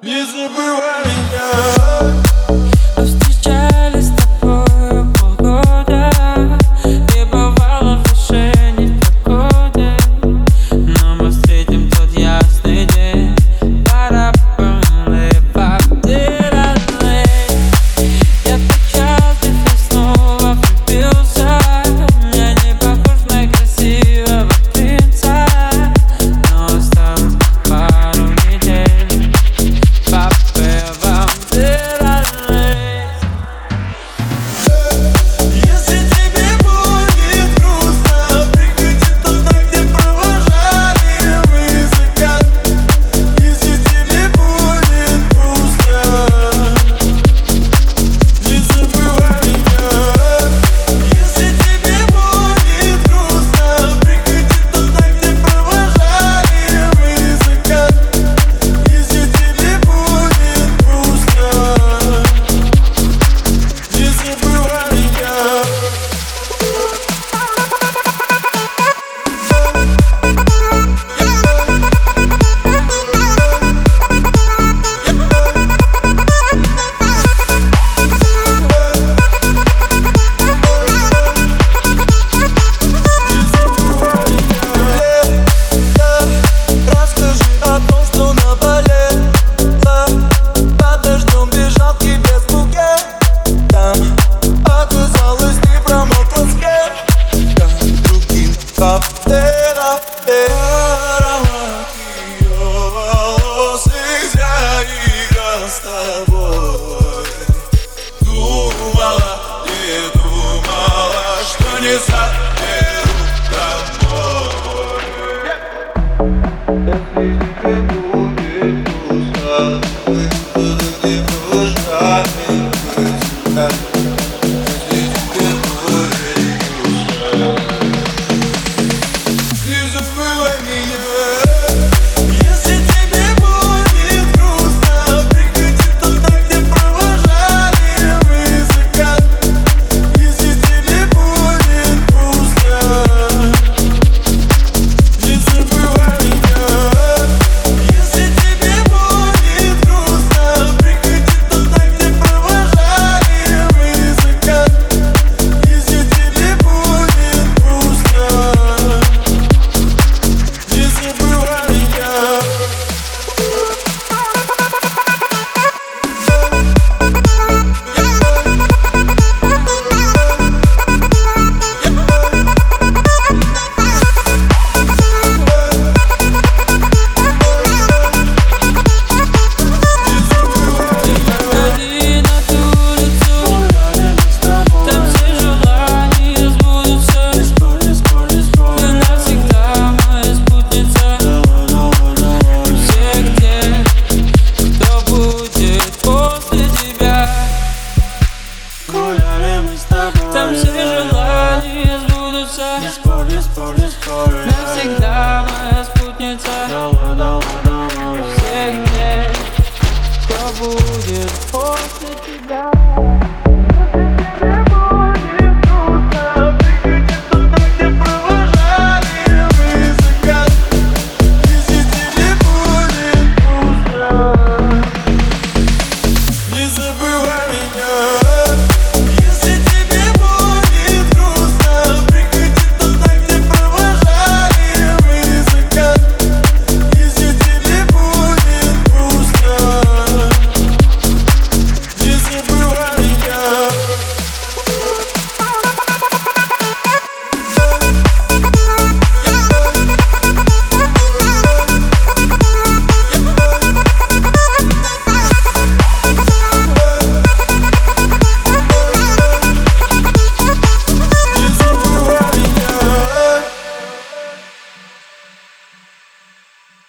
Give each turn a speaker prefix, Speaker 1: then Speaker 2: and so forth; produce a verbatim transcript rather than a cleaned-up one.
Speaker 1: Не забывай меня.
Speaker 2: Мы встречались с тобою полгода, не бывало в душе непогоды, но мы встретим тот ясный день. Барабаны факты родные. Я так часто и снова влюбился. Я не похож на красивого принца, но осталось пару недель. Папе, вам ты родные.
Speaker 1: Если тебе будет грустно, приходи туда, где провожали мы закат. Если тебе будет грустно, не забывай меня. Если тебе будет грустно, приходи туда, где провожали мы закат. Если тебе будет грустно, не забывай меня. Расскажи о том, что наболело. Под дождем бежал к тебе с букетом. Оказалось, ты промокла с кем-то другим. Каптера, аромат ее волос, и я играл с тобой. Думала, не думала, что не заберу домой. Если тебе будет грустно, мы туда, где провожали мы закат. Если тебе будет грустно, не забывай меня. Если тебе будет грустно, приходи туда, где провожали мы закат. Если тебе будет грустно, не забывай меня. Если тебе будет грустно, приходи туда, где провожали мы закат. Если тебе будет грустно, не забывай меня.
Speaker 2: Выходи на ту улицу, там все желания сбудутся. Ты навсегда моя спутница. Все где, кто будет после тебя. Там все желания сбудутся. Навсегда моя спутница. Все где, кто будет после тебя.